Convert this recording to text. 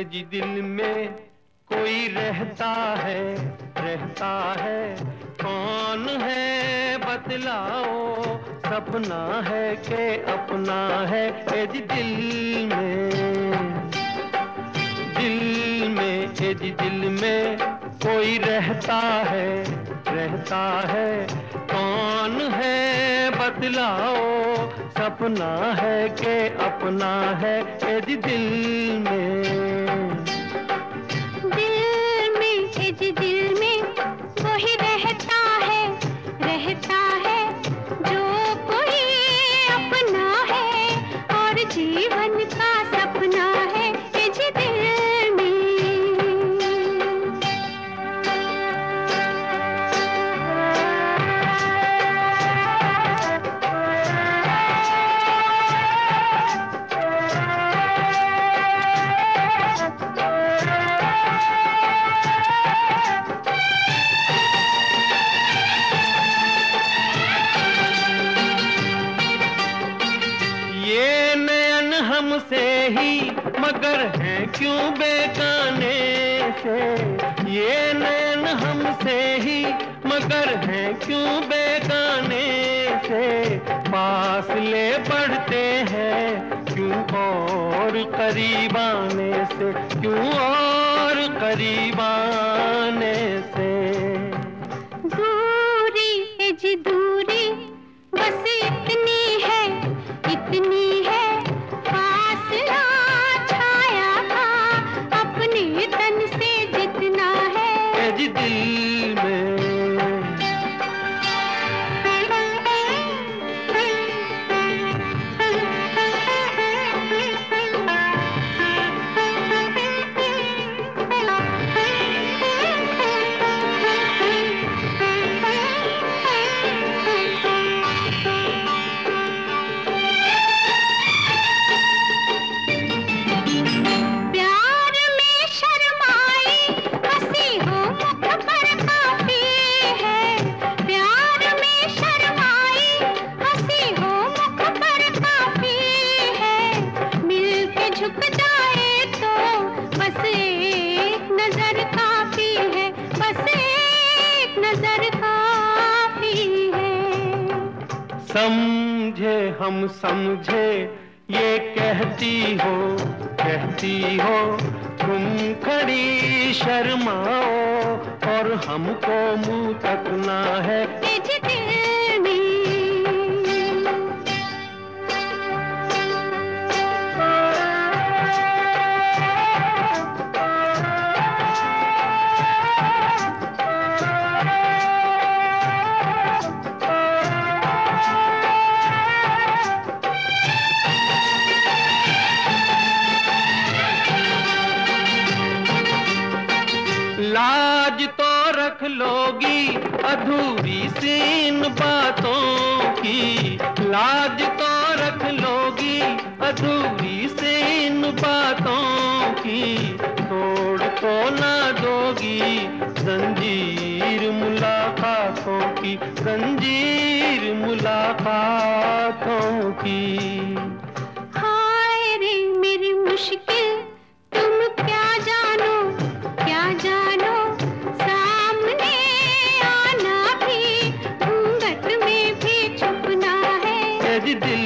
जी दिल में कोई रहता है, कौन है बतलाओ, सपना है के अपना है। ए जी दिल में कोई रहता है, कौन है बतलाओ, सपना है के अपना है। ए जी दिल में दिल में वही रहता है जो कोई अपना है और जीवन का सपना है। ए जी दिल में हमसे ही मगर हैं क्यों बेगाने से, ये नैन हमसे ही मगर हैं क्यों बेगाने से, पास ले बढ़ते हैं क्यों और करीब आने से, क्यों और करीब आने से। दूरी है जी दूरी, बस इतनी है फासला छाया का अपने तन से जितना है। ए जी दिल में समझे हम समझे ये कहती हो तुम खड़ी शर्माओ और हमको मुंह तकना है। लाज तो रख लोगी अधूरी सी इन बातों की, लाज तो रख लोगी अधूरी सी इन बातों की, तोड़ तो ना दोगी जंजीर मुलाकातों की, जंजीर मुलाकातों की। हाय रे मेरी मुश्किल, तुम क्या जानो सामने आना भी घूंघट में भी छुपना है। ए जी दिल